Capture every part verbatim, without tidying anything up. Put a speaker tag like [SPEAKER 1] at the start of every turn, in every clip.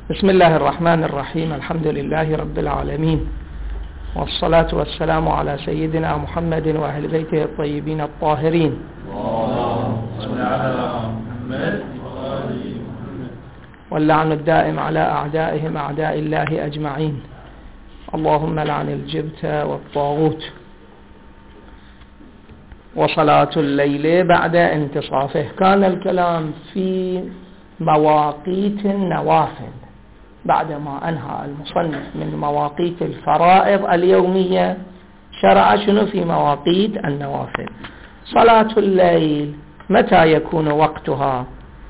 [SPEAKER 1] بسم الله الرحمن الرحيم. الحمد لله رب العالمين، والصلاة والسلام على سيدنا محمد وأهل بيته الطيبين الطاهرين. واللعن الدائم على أعدائهم أعداء الله أجمعين. اللهم لعن الجبت والطاغوت. وصلاة الليل بعد انتصافه. كان الكلام في مواقيت النوافل بعدما أنهى المصنف من مواقيت الفرائض اليومية، شرع شنو في مواقيت النوافل. صلاة الليل متى يكون وقتها؟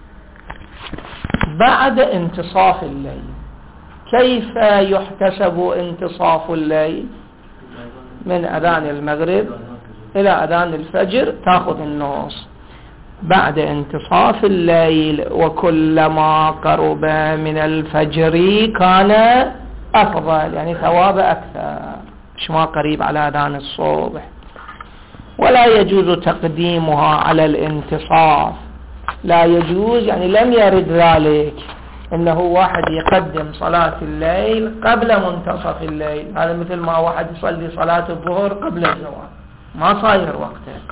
[SPEAKER 1] بعد انتصاف الليل. كيف يحتسب انتصاف الليل؟ من أذان المغرب إلى أذان الفجر تأخذ النص. بعد انتصاف الليل وكلما قرب من الفجر كان أفضل، يعني ثواب أكثر، مش ما قريب على أذان الصبح. ولا يجوز تقديمها على الانتصاف، لا يجوز، يعني لم يرد ذلك إنه واحد يقدم صلاة الليل قبل منتصف الليل. هذا مثل ما واحد يصلي صلاة الظهر قبل الزوال، ما صاير وقته.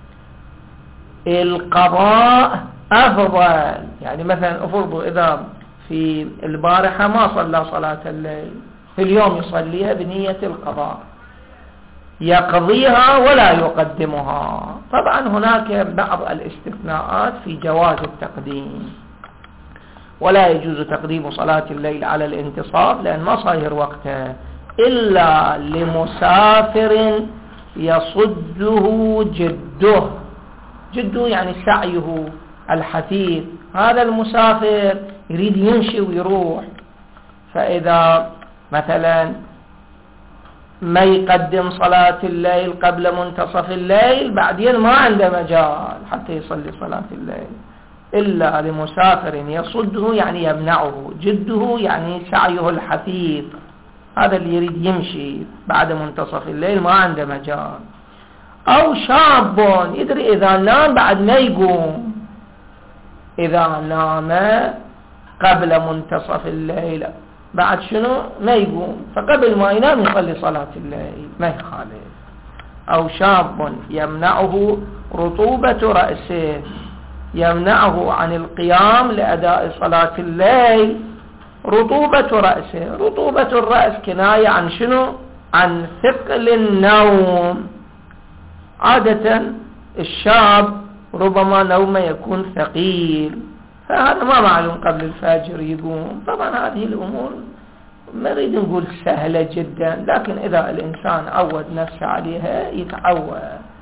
[SPEAKER 1] القضاء أفضل، يعني مثلا أفرضوا إذا في البارحة ما صلى صلاة الليل، في اليوم يصليها بنية القضاء، يقضيها ولا يقدمها. طبعا هناك بعض الاستثناءات في جواز التقديم. ولا يجوز تقديم صلاة الليل على الانتصاف لأن ما صاير وقته إلا لمسافر يصده جده. جده يعني سعيه الحثيث، هذا المسافر يريد يمشي ويروح، فإذا مثلا ما يقدم صلاة الليل قبل منتصف الليل، بعدين ما عنده مجال حتى يصلي صلاة الليل إلا لمسافر يصده، يعني يمنعه. جده يعني سعيه الحثيث، هذا اللي يريد يمشي بعد منتصف الليل ما عنده مجال. أو شاب يدري إذا نام بعد ما يقوم، إذا نام قبل منتصف الليل بعد شنو ما يقوم، فقبل ما ينام يصلي صلاة الليل ما يخالف. أو شاب يمنعه رطوبة رأسه، يمنعه عن القيام لأداء صلاة الليل. رطوبة رأسه، رطوبة الرأس كناية عن شنو؟ عن ثقل النوم. عادة الشاب ربما نومه يكون ثقيل، فهذا ما معلوم قبل الفجر يقوم. طبعا هذه الأمور ما نريد نقول سهلة جدا، لكن إذا الإنسان عود نفسه عليها يتعود.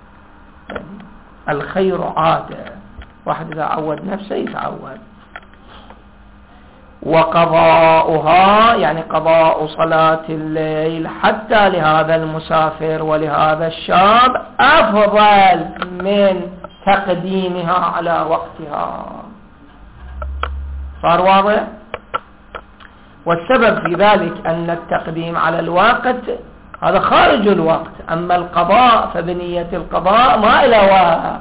[SPEAKER 1] الخير عادة، واحد إذا عود نفسه يتعود. وقضاؤها يعني قضاء صلاة الليل حتى لهذا المسافر ولهذا الشاب أفضل من تقديمها على وقتها. صار واضح؟ والسبب في ذلك أن التقديم على الوقت هذا خارج الوقت، أما القضاء فبنية القضاء ما إلى وقت.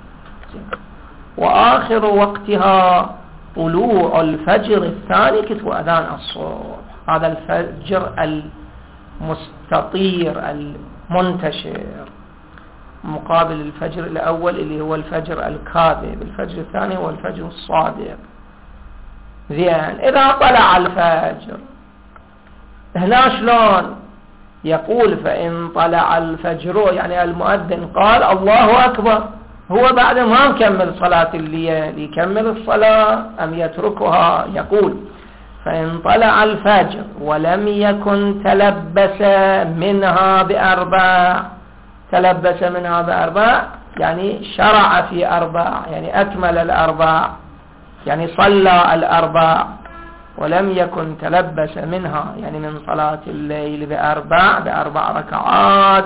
[SPEAKER 1] وآخر وقتها طلوع الفجر الثاني كتب أذان الصبح. هذا الفجر المستطير المنتشر مقابل الفجر الأول اللي هو الفجر الكاذب. الفجر الثاني هو الفجر الصادق. زين، إذا طلع الفجر هنا شلون يقول؟ فإن طلع الفجر يعني المؤذن قال الله أكبر، هو بعد ما مكمل صلاة الليل يكمل الصلاة أم يتركها؟ يقول فإن طلع الفجر ولم يكن تلبس منها بأربع. تلبس منها بأربع يعني شرع في أربع، يعني أكمل الأربع، يعني صلى الأربع. ولم يكن تلبس منها يعني من صلاة الليل بأربع بأربع ركعات،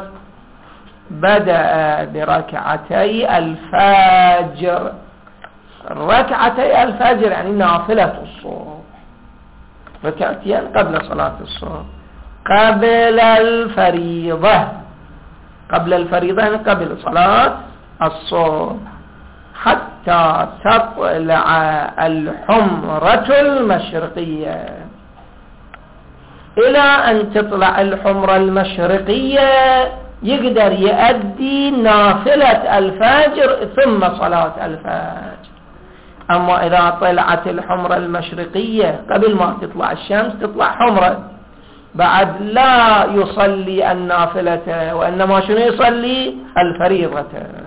[SPEAKER 1] بدأ بركعتي الفجر. ركعتي الفجر يعني نافلة الصبح، ركعتين قبل صلاة الصبح قبل الفريضة. قبل الفريضة يعني قبل صلاة الصبح، حتى حتى تطلع الحمرة المشرقية. إلى أن تطلع الحمرة المشرقية يقدر يؤدي نافلة الفجر ثم صلاة الفجر. أما إذا طلعت الحمرة المشرقية قبل ما تطلع الشمس تطلع حمرة، بعد لا يصلي النافلة وإنما شنو يصلي الفريضة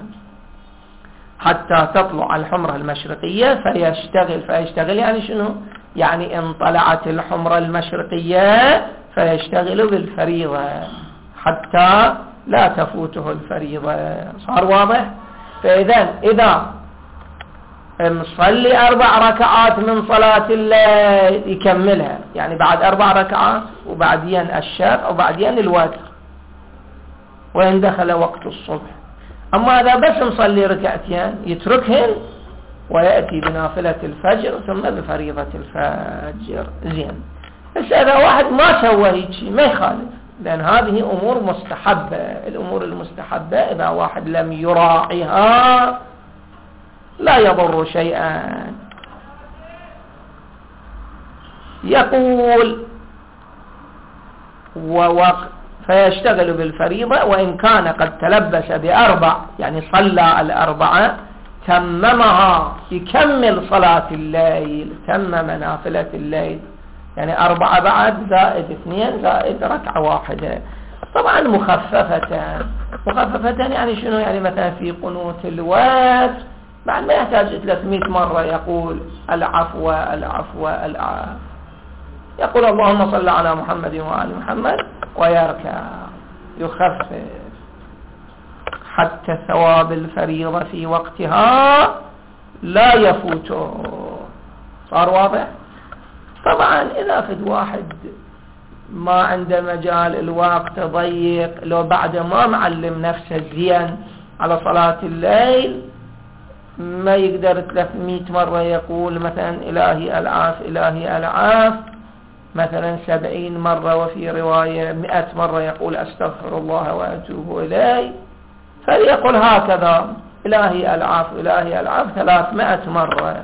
[SPEAKER 1] حتى تطلع الحمرة المشرقية فيشتغل. فيشتغل يعني شنو؟ يعني إن طلعت الحمرة المشرقية فيشتغل بالفريضة حتى لا تفوته الفريضة. صار واضح؟ فإذا إذا نصلي أربع ركعات من صلاة الليل يكملها، يعني بعد أربع ركعات وبعدين الشفع وبعدين الوتر وإن دخل وقت الصبح. أما إذا بس نصلي ركعتين يتركهن ويأتي بنافلة الفجر ثم بفريضة الفجر. زين، بس إذا واحد ما سوى هيك ما يخالف، لأن هذه أمور مستحبة. الأمور المستحبة إذا واحد لم يراعيها لا يضر شيئا. يقول ووقت فيشتغل بالفريضة وإن كان قد تلبس بأربع، يعني صلى الأربعة تممها، يكمل صلاة الليل، تمم نافلة الليل، يعني أربعة بعد زائد اثنين زائد ركعة واحدة، طبعا مخففة. مخففة يعني شنو؟ يعني مثلا في قنوت الوتر بعد ما يحتاج ثلاثمئة مرة يقول العفو العفو العفو، يقول اللهم صل على محمد وآل محمد ويركع، يخفف حتى ثواب الفريضة في وقتها لا يفوته. صار واضح؟ طبعا إذا فد واحد ما عنده مجال، الوقت ضيق، لو بعد ما معلم نفسه زين على صلاة الليل ما يقدر ثلاثمئة مرة يقول مثلا إلهي العاف إلهي العاف، مثلا سبعين مرة، وفي رواية مئة مرة يقول أستغفر الله وأتوب إليه، فليقول هكذا إلهي العاف إلهي العاف ثلاثمائة مرة،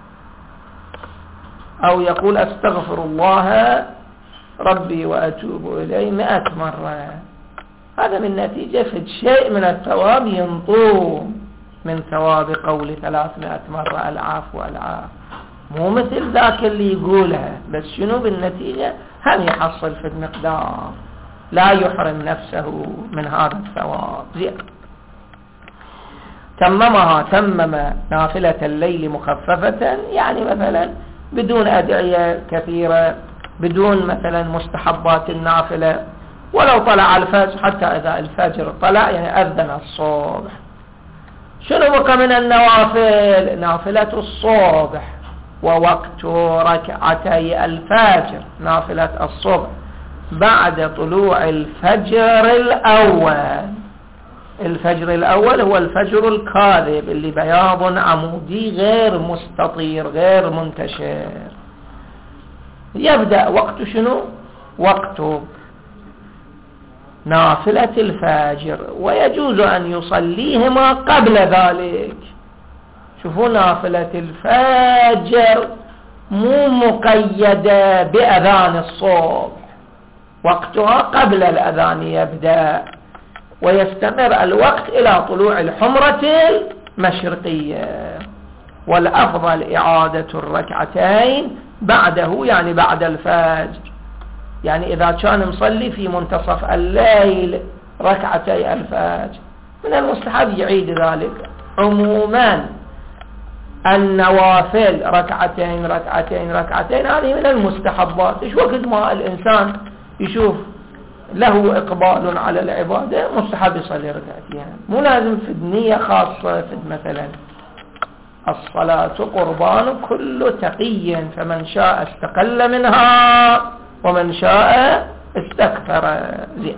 [SPEAKER 1] أو يقول أستغفر الله ربي وأتوب إليه مئة مرة. هذا من نتيجة في شيء من الثواب ينطوم من ثواب قول ثلاثمائة مرة العفو العفو، مو مثل ذاك اللي يقولها، بس شنو بالنتيجة هم يحصل في المقدار، لا يحرم نفسه من هذا الثواب. زين، تممها تمم نافلة الليل مخففة، يعني مثلا بدون أدعية كثيرة، بدون مثلا مستحبات النافلة، ولو طلع الفجر حتى إذا الفجر طلع يعني أذن الصبح. شنو بقى من النوافل؟ نافلة الصبح ووقت ركعتي الفجر، نافلة الصبح بعد طلوع الفجر الأول. الفجر الأول هو الفجر الكاذب اللي بياض عمودي غير مستطير غير منتشر. يبدأ وقت شنو؟ وقت نافلة الفجر، ويجوز أن يصليهما قبل ذلك. شوفوا نافلة الفجر مو مقيدة بأذان الصبح، وقتها قبل الأذان يبدأ ويستمر الوقت إلى طلوع الحمرة المشرقية، والأفضل إعادة الركعتين بعده، يعني بعد الفجر. يعني إذا كان مصلي في منتصف الليل ركعتي الفجر من المستحب يعيد ذلك. عموما النوافل ركعتين ركعتين ركعتين هذه من المستحبات. إيش وقت ما الإنسان يشوف له إقبال على العبادة مستحب يصلي ركعتين، مو لازم في النية خاصة. في مثلا الصلاة قربان كل تقي، فمن شاء استقل منها ومن شاء استكثر. زين،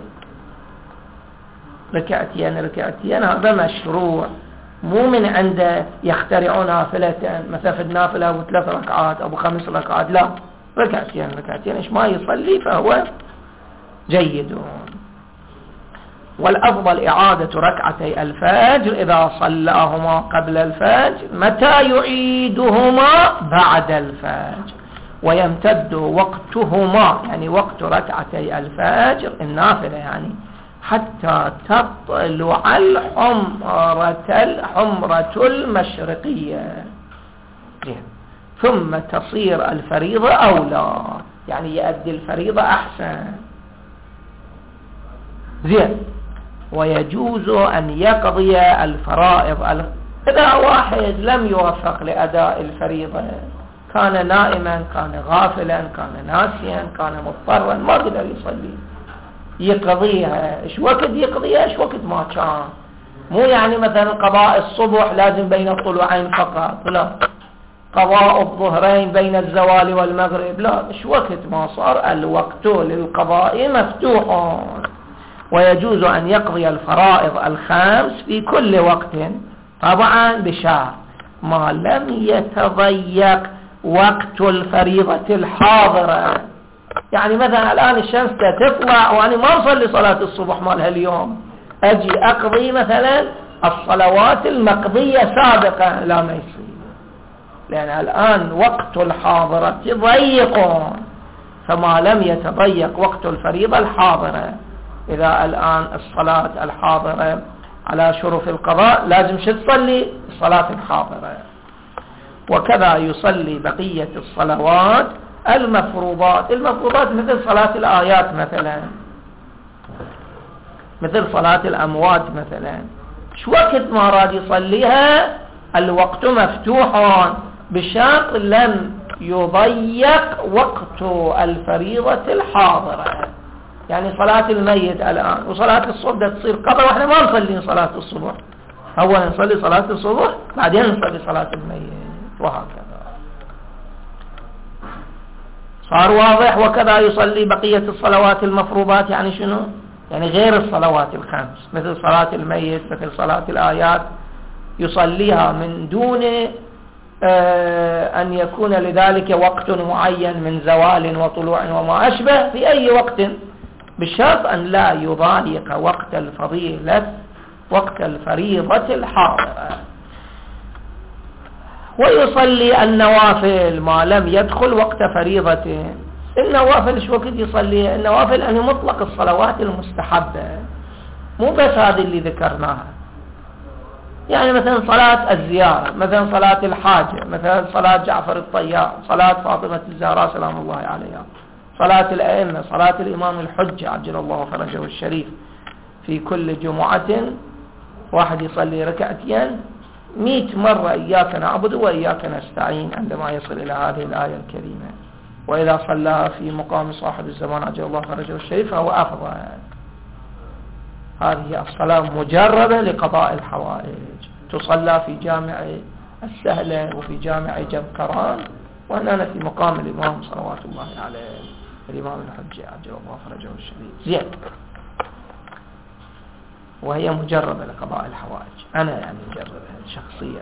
[SPEAKER 1] ركعتين ركعتين هذا مشروع، مو من عنده يخترعون نافلة مثلا في النافلة أبو ثلاث ركعات أبو خمس ركعات، لا، ركعتين ركعتين إيش ما يصلي فهو جيد. والأفضل إعادة ركعتي الفجر إذا صلاهما قبل الفجر، متى يعيدهما؟ بعد الفجر، ويمتد وقتهما يعني وقت ركعتي الفجر النافلة يعني حتى تطلع الحمرة الحمرة المشرقية، ثم تصير الفريضة أولى، يعني يؤدي الفريضة أحسن. زين. ويجوز أن يقضي الفرائض إذا واحد لم يوفق لأداء الفريضة، كان نائما، كان غافلا، كان ناسيا، كان مضطرا، ما قدر يصلي، يقضيها. ايش وقت يقضيها؟ ايش وقت ما كان. مو يعني مثلا قضاء الصبح لازم بين الطلوعين فقط، لا، قضاء الظهرين بين الزوال والمغرب، لا، ايش وقت ما صار الوقت للقضاء مفتوح. ويجوز أن يقضي الفرائض الخمس في كل وقت، طبعا بشرط ما لم يتضيق وقت الفريضة الحاضرة. يعني مثلا الآن الشمس تطلع وأنا ما أصلي صلاة الصبح مالها اليوم، أجي أقضي مثلا الصلوات المقضية سابقا، لا، ما يصير، لأن الآن وقت الحاضرة ضيق، فما لم يتضيق وقت الفريضة الحاضرة. إذا الآن الصلاة الحاضرة على شرف القضاء لازم شو تصلي؟ الصلاة الحاضرة. وكذا يصلي بقية الصلوات المفروضات. المفروضات مثل صلاة الآيات مثلا، مثل صلاة الأموات مثلا، شو وقت ما راد يصليها الوقت مفتوح بشرط لم يضيق وقت الفريضة الحاضرة. يعني صلاة الميت الآن وصلاة الصبح تصير قبل، واحنا ما نصلي صلاة الصبح، أولا نصلي صلاة الصبح بعدين نصلي صلاة الميت، وهكذا. صار واضح؟ وكذا يصلي بقية الصلوات المفروضات. يعني شنو؟ يعني غير الصلوات الخمس، مثل صلاة الميت، مثل صلاة الآيات، يصليها من دون أن يكون لذلك وقت معين من زوال وطلوع وما أشبه، في أي وقت، بشرط أن لا يضايق وقت الفضيلة وقت الفريضة الحاضرة. ويصلي النوافل ما لم يدخل وقت فريضته. النوافل شو وقت يصلي؟ النوافل أن مطلق الصلوات المستحبة، مو بس هذه اللي ذكرناها. يعني مثلا صلاة الزيارة، مثلا صلاة الحاجة، مثلا صلاة جعفر الطيار، صلاة فاطمة الزهراء سلام الله عليها، صلاة الأئمة، صلاة الإمام الحجة عجل الله فرجه الشريف، في كل جمعة واحد يصلي ركعتين مئة مرة إياك نعبد وإياك نستعين عندما يصل إلى هذه الآية الكريمة. وإذا صلى في مقام صاحب الزمان عجل الله فرجه الشريف فهو أفضل. هذه الصلاة مجربة لقضاء الحوائج، تصلى في جامع السهلة وفي جامع جبكران، وهنا في مقام الإمام صلوات الله عليه الإمام الحجة عجل الله فرجه الشريف. زين. وهي مجربة لقضاء الحوائج، أنا يعني مجربها شخصيا.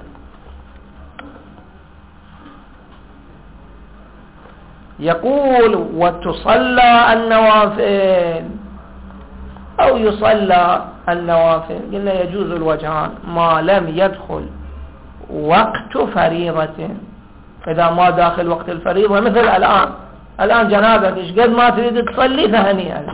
[SPEAKER 1] يقول وتصلى النوافل أو يصلى النوافل، قلنا يجوز الوجهان ما لم يدخل وقت فريضة. إذا ما داخل وقت الفريضة، مثل الآن الآن جنابك إيش قد ما تريد تصلي فهنيئا.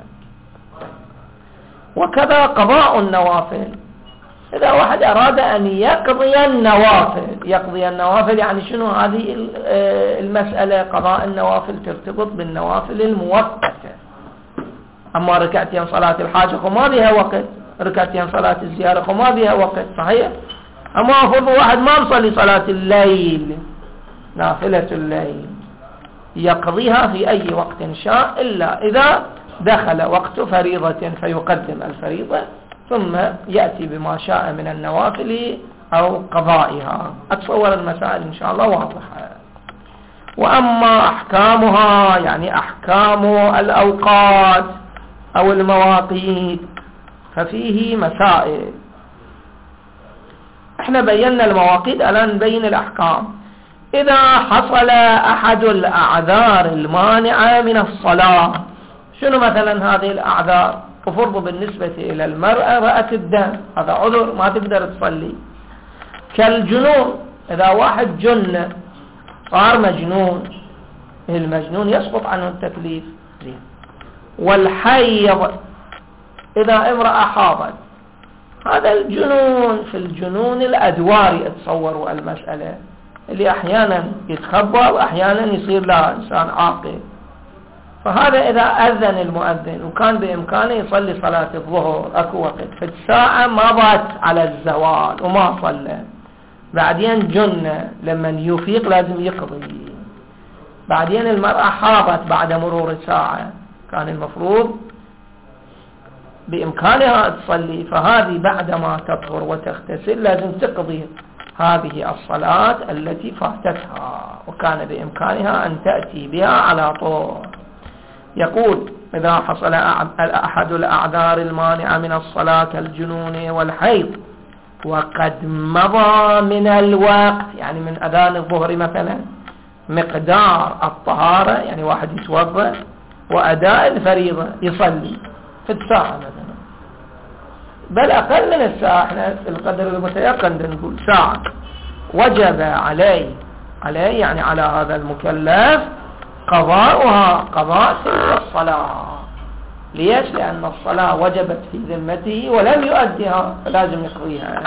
[SPEAKER 1] وكذا قضاء النوافل، إذا واحد أراد أن يقضي النوافل، يقضي النوافل يعني شنو؟ هذه المسألة قضاء النوافل ترتبط بالنوافل الموقتة. أما ركعتين صلاة الحاجة وما بها وقت، ركعتين صلاة الزيارة وما بها وقت، صحيح؟ أما أفضل واحد ما مصلي صلاة الليل، نافلة الليل، يقضيها في أي وقت شاء، إلا إذا دخل وقت فريضة فيقدم الفريضة ثم يأتي بما شاء من النوافل أو قضائها. أتصور المسائل إن شاء الله واضحة. وأما أحكامها يعني أحكام الأوقات أو المواقيت ففيه مسائل. احنا بينا المواقيت، الآن نبين الأحكام. إذا حصل أحد الأعذار المانعة من الصلاة، شنو مثلا هذه الأعذار؟ وفرض بالنسبة إلى المرأة رأت الدم، هذا عذر ما تقدر تصلي. كالجنون، إذا واحد جن صار مجنون، المجنون يسقط عنه التكليف. والحيض، إذا امرأة حاضت، هذا الجنون في الجنون الأدواري اتصوروا المسألة، اللي أحيانا يتخبى وأحيانا يصير لا إنسان عاقل. فهذا إذا أذن المؤذن وكان بإمكانه يصلي صلاة الظهر، أكو وقت في الساعة مضت على الزوال وما صلى، بعدين جن لما يفيق لازم يقضي. بعدين المرأة حاضت بعد مرور ساعة، كان المفروض بإمكانها تصلي، فهذه بعدما تطهر وتغتسل لازم تقضي هذه الصلاة التي فاتتها، وكان بإمكانها أن تأتي بها على طول. يقول إذا حصل أحد الأعذار المانعة من الصلاة كالجنون والحيض وقد مضى من الوقت، يعني من أذان الظهر مثلا مقدار الطهارة، يعني واحد يتوضأ وأداء الفريضة يصلي في الساعة مثلا، بل أقل من الساعة، احنا القدر المتيقن نقول ساعة، وجب عليه عليه يعني على هذا المكلف قضاؤها، قضاء تلك الصلاة. ليش؟ لأن الصلاة وجبت في ذمته ولم يؤديها، فلازم يقضيها.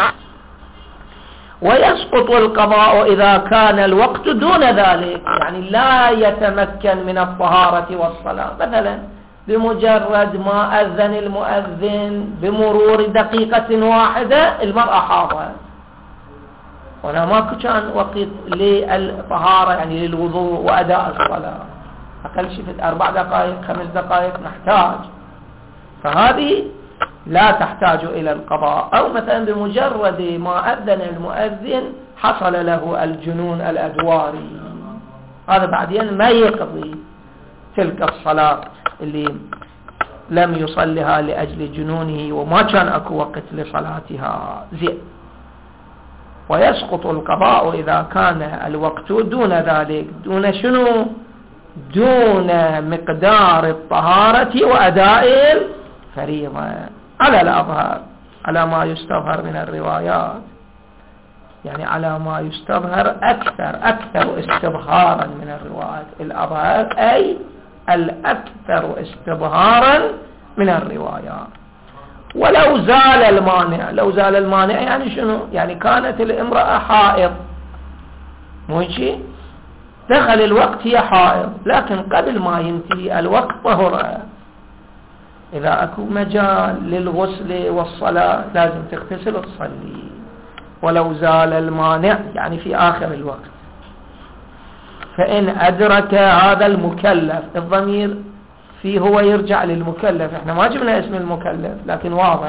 [SPEAKER 1] ويسقط القضاء إذا كان الوقت دون ذلك، يعني لا يتمكن من الطهارة والصلاة، مثلا بمجرد ما أذن المؤذن بمرور دقيقة واحدة المرأة حاضت، ولا ماكو كان وقت للطهارة يعني للوضوء وأداء الصلاة، أقل شيء في أربع دقائق خمس دقائق نحتاج، فهذه لا تحتاج إلى القضاء. أو مثلا بمجرد ما أذن المؤذن حصل له الجنون الأدواري، هذا بعدين ما يقضي تلك الصلاة اللي لم يصلها لأجل جنونه وما كان أكو وقت لصلاتها. زين. ويسقط القضاء إذا كان الوقت دون ذلك، دون شنو؟ دون مقدار الطهارة وأداء الفريضة، على الأظهر، على ما يستظهر من الروايات، يعني على ما يستظهر أكثر أكثر استظهارا من الروايات، الأظهر أي الأكثر استظهارا من الروايات. ولو زال المانع، لو زال المانع يعني شنو؟ يعني كانت الامرأة حائض، مو شيء دخل الوقت هي حائض، لكن قبل ما ينتهي الوقت طهر، إذا أكو مجال للغسل والصلاة لازم تغتسل وتصلي. ولو زال المانع يعني في آخر الوقت، فإن أدرك هذا المكلف، الضمير فيه هو يرجع للمكلف، احنا ما جبنا اسم المكلف لكن واضح،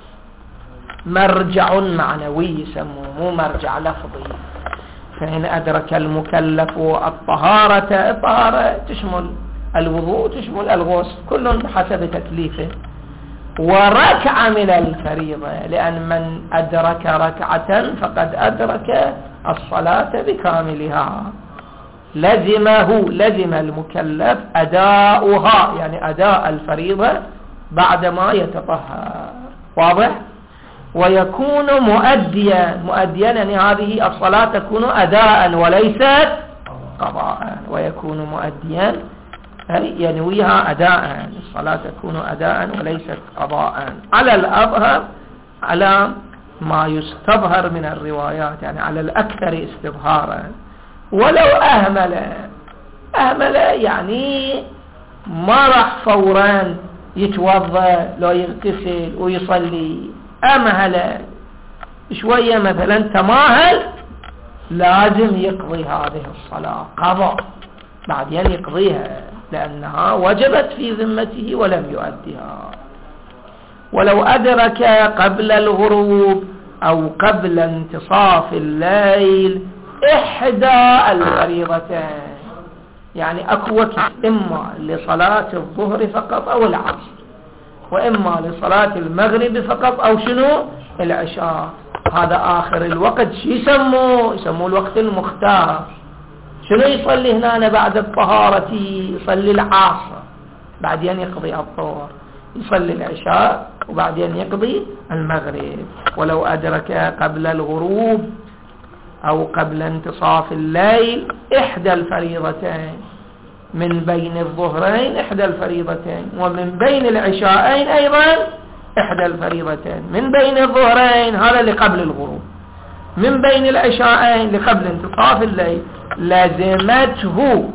[SPEAKER 1] مرجع معنوي يسموه مو مرجع لفظي. فإن أدرك المكلف الطهارة، الطهارة تشمل الوضوء تشمل الغسل، كل بحسب تكليفه، وركعة من الفريضة، لأن من أدرك ركعة فقد أدرك الصلاة بكاملها، لزمه لزم المكلف أداؤها، يعني أداء الفريضة بعدما يتطهر. واضح؟ ويكون مؤديا، مؤديا يعني هذه الصلاة تكون أداء وليست قضاء، ويكون مؤديا ينويها أداء، الصلاة تكون أداء وليست قضاء، على الأظهر، على ما يستظهر من الروايات، يعني على الأكثر استظهارا. ولو أهمل، أهمل يعني ما راح فورا يتوضأ لو يغتسل ويصلي، أمهل شوية مثلا تماهل، لازم يقضي هذه الصلاة قضاء، بعدين يقضيها لأنها وجبت في ذمته ولم يؤديها. ولو أدرك قبل الغروب أو قبل انتصاف الليل إحدى الفريضتين، يعني أكو وقت إما لصلاة الظهر فقط أو العصر، وإما لصلاة المغرب فقط أو شنو العشاء، هذا آخر الوقت شو يسموه؟ يسموه الوقت المختار. شنو يصلي هنا بعد الطهارة؟ يصلي العصر بعدين يقضي الظهر، يصلي العشاء وبعدين يقضي المغرب. ولو أدرك قبل الغروب أو قبل انتصاف الليل إحدى الفريضتين من بين الظهرين إحدى الفريضتين، ومن بين العشاءين أيضا إحدى الفريضتين. من بين الظهرين هذا لقبل الغروب، من بين العشاءين لقبل انتصاف الليل، لزمته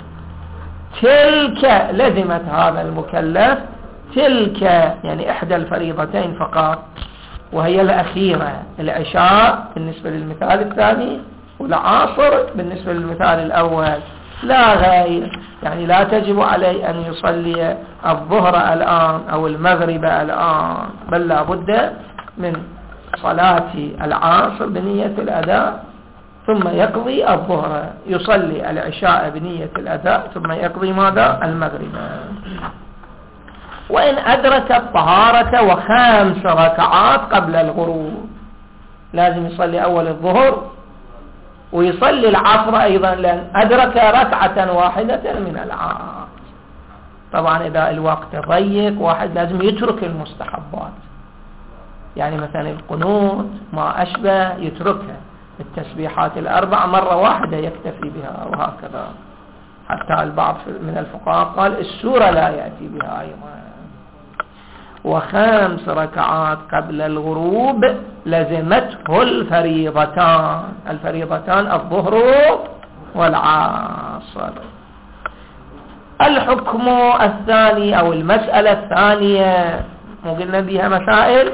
[SPEAKER 1] تلك، لزمت هذا المكلف تلك يعني إحدى الفريضتين فقط، وهي الأخيرة العشاء بالنسبة للمثال الثاني، والعصر بالنسبة للمثال الأول لا غير. يعني لا تجب عليه أن يصلي الظهر الآن أو المغرب الآن، بل لا بد من صلاة العصر بنية الأداء ثم يقضي الظهر، يصلي العشاء بنية الأداء ثم يقضي ماذا؟ المغرب. وإن أدرك الطهارة وخمس ركعات قبل الغروب، لازم يصلي أول الظهر ويصلي العصر أيضا، لأن أدرك ركعة واحدة من العصر. طبعا إذا الوقت ضيق واحد لازم يترك المستحبات، يعني مثلا القنوت ما أشبه يتركها، التسبيحات الأربع مرة واحدة يكتفي بها، وهكذا. حتى البعض من الفقهاء قال السورة لا يأتي بها أيضا. وخمس ركعات قبل الغروب لزمته الفريضتان، الفريضتان الظهر والعصر. الحكم الثاني أو المسألة الثانية مو قلنا بها مسائل،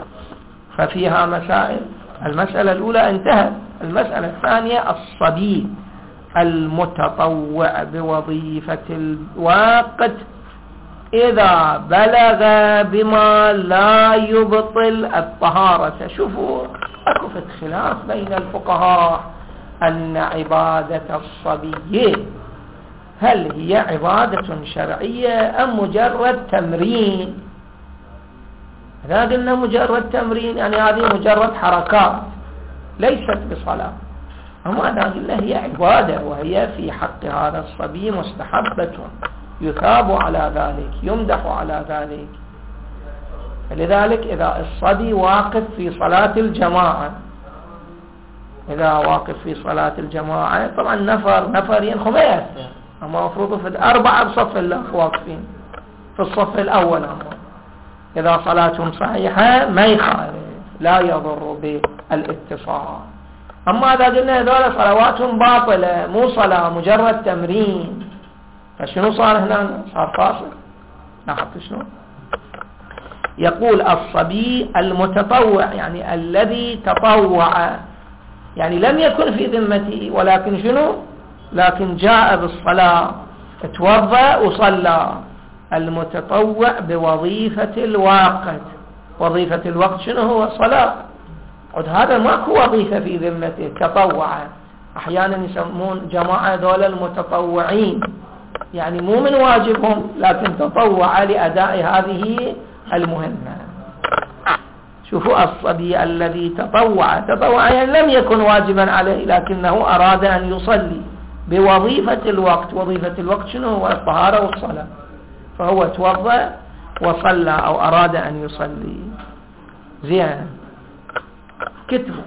[SPEAKER 1] ففيها مسائل. المسألة الأولى انتهت. المسألة الثانية الصبي المتطوع بوظيفة الوقت إذا بلغ بما لا يبطل الطهارة. شوفوا أكو في خلاف بين الفقهاء أن عبادة الصبي هل هي عبادة شرعية أم مجرد تمرين. إذا قلنا مجرد تمرين يعني هذه مجرد حركات ليست بصلاة. أما إذا قلنا هي عبادة وهي في حق هذا الصبي مستحبة يثاب على ذلك، يمدح على ذلك. فلذلك إذا الصبي واقف في صلاة الجماعة، إذا واقف في صلاة الجماعة طبعا نفر نفرين خميس، أما مفروض في الأربعة بصف الله واقفين في الصف الأول. أما إذا صلاتهم صحيحة ما يخالف، لا يضر بالاتصال. أما إذا قلنا هذول صلواتهم باطلة مو صلاة مجرد تمرين، فشنو صار هنا؟ صار فاصل. لاحظت شنو؟ يقول الصبي المتطوع يعني الذي تطوع، يعني لم يكن في ذمته ولكن شنو؟ لكن جاء بالصلاة، توضأ وصلى. المتطوع بوظيفة الوقت. وظيفة الوقت شنو هو؟ صلاة. قد هذا ماكو وظيفة في ذمته، تطوع. أحيانا يسمون جماعة ذول المتطوعين، يعني مو من واجبهم لكن تطوع لأداء هذه المهمة. شوفوا الصبي الذي تطوع، تطوع يعني لم يكن واجبا عليه لكنه أراد أن يصلي بوظيفة الوقت. وظيفة الوقت شنو هو؟ الطهارة والصلاة. فهو توضأ وصلى أو أراد أن يصلي. زين، كتبه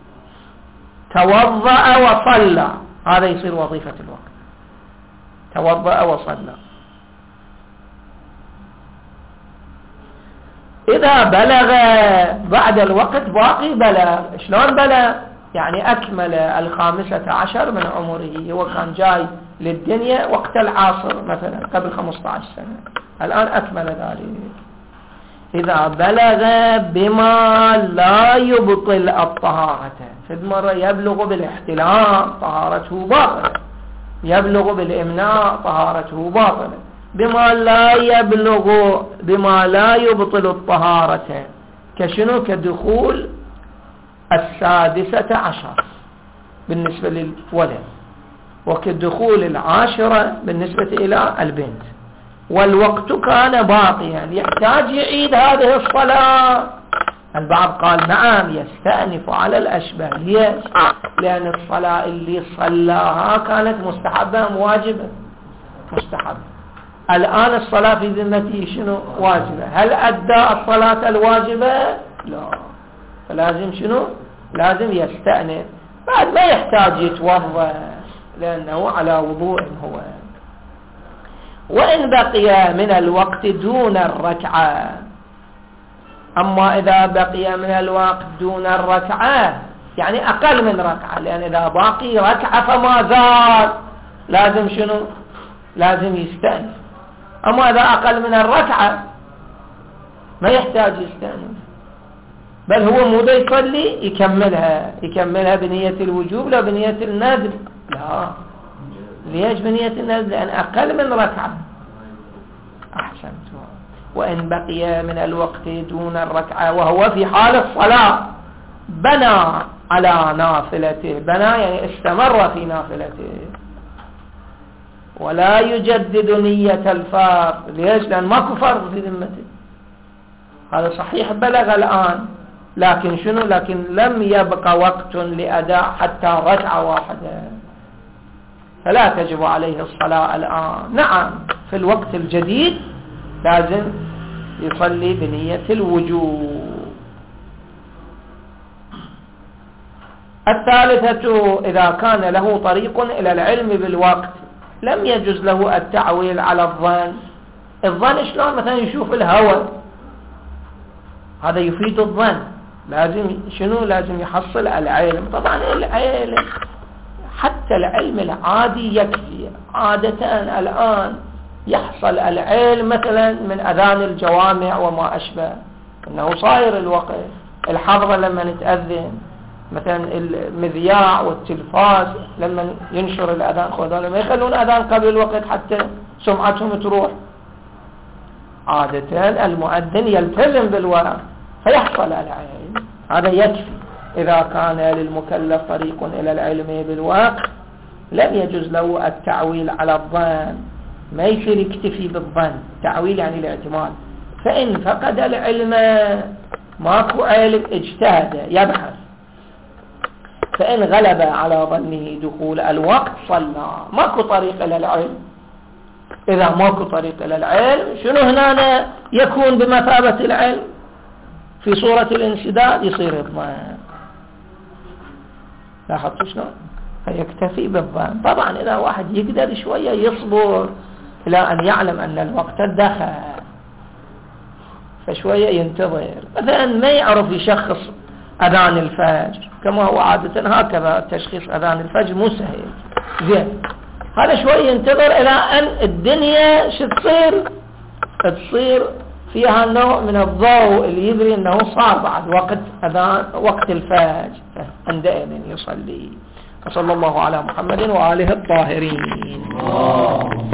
[SPEAKER 1] توضأ وصلى، هذا يصير وظيفة الوقت. توضأ وصلى. إذا بلغ بعد الوقت باقي بلغ. شلون بلغ؟ يعني أكمل الخامسة عشر من عمره. هو كان جاي للدنيا وقت العصر مثلا قبل خمسة عشر سنة، الآن أكمل ذلك. إذا بلغ بما لا يبطل الطهارة، في مرة يبلغ بالاحتلام طهارته باطلة، يبلغ بالإمناء طهارته باطلة. بما لا يبلغ بما لا يبطل الطهارة كشنو؟ كدخول السادسة عشر بالنسبة للولد، وكدخول العاشرة بالنسبة إلى البنت. والوقت كان باقيا يحتاج يعيد هذه الصلاة. البعض قال نعم يستأنف على الأشبه. ليش؟ لأن الصلاة اللي صلاها كانت مستحبة أم واجبة؟ مستحبة. الآن الصلاة في ذمته شنو؟ واجبة. هل أدى الصلاة الواجبة؟ لا. فلازم شنو؟ لازم يستأنف، بعد ما يحتاج يتوضأ لأنه على وضوء هو. وإن بقي من الوقت دون الركعة، أما إذا بقي من الوقت دون الركعة يعني أقل من ركعة، لأن إذا باقي ركعة فما زال لازم شنو؟ لازم يستأنف. أما إذا أقل من الركعة ما يحتاج يستأنف، بل هو مو دا يصلي يكملها يكملها بنية الوجوب لا بنية النذر. لا، ليش بنية النذر؟ لأن أقل من ركعة. أحسنت. وإن بقي من الوقت دون الركعة وهو في حال الصلاة بنى على نافلته، بنى يعني استمر في نافلته، ولا يجدد نية الفرض. ليش؟ لأن ماكو فرض في ذمته. هذا صحيح بلغ الآن، لكن شنو؟ لكن لم يبقى وقت لأداء حتى ركعة واحدة، فلا تجب عليه الصلاة الآن. نعم في الوقت الجديد لازم يصلي بنية الوجوب. الثالثة إذا كان له طريق إلى العلم بالوقت لم يجوز له التعويل على الظن. الظن شلون؟ مثلا يشوف الهوى، هذا يفيد الظن، لازم شنو؟ لازم يحصل العلم. طبعا العلم حتى العلم العادي يكفي. عادة الآن يحصل العلم مثلا من أذان الجوامع وما أشبه، أنه صاير الوقت. الحضرة لما نتأذن مثلا المذياع والتلفاز لما ينشر الأذان، خذوا ما يخلون أذان قبل الوقت حتى سمعتهم تروح. عادة المؤذن يلتزم بالوقت فيحصل العلم، هذا يكفي. إذا كان للمكلف طريق إلى العلم بالوقت لم يجوز له التعويل على الظن، ما يصير يكتفي بالظن. تعويل يعني الاعتماد. فإن فقد العلم ماكو علم اجتهد يبحث، فإن غلب على ظنه دخول الوقت صلى. ماكو طريق إلى العلم. إذا ماكو طريق إلى العلم شنو هنا يكون بمثابة العلم؟ في صورة الانسداد يصير الظن. لاحظتوا شلون؟ فيكتفي بالظن. طبعا إذا واحد يقدر شوية يصبر إلى أن يعلم أن الوقت دخل فشوية ينتظر. مثلا ما يعرف يشخص أذان الفجر كما هو عادة، هكذا تشخيص أذان الفجر مو سهل زين، هذا شوية ينتظر إلى أن الدنيا شو تصير تصير فيها نوع من الضوء اللي يدري أنه صار بعد وقت أذان وقت الفجر، عندئذ يصلي. وصلى الله على محمد وآله الطاهرين.